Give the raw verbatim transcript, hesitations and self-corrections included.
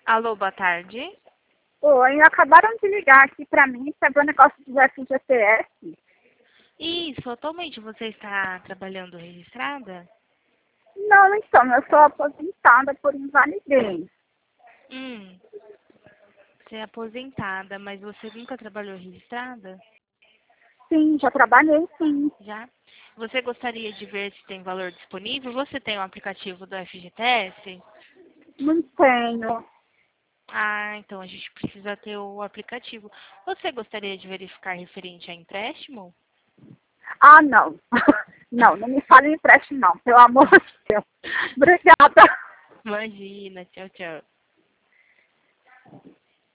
Alô, boa tarde. Oi, acabaram de ligar aqui pra mim sobre o negócio do F G T S. Isso, atualmente você está trabalhando registrada? Não, então, eu sou aposentada por invalidez. Hum, você é aposentada, mas você nunca trabalhou registrada? Sim, já trabalhei sim. Já? Você gostaria de ver se tem valor disponível? Você tem o aplicativo do F G T S? Não tenho. Ah, então a gente precisa ter o aplicativo. Você gostaria de verificar referente a empréstimo? Ah, não. Não, não me fale em empréstimo não, pelo amor de Deus. Obrigada. Imagina, tchau, tchau.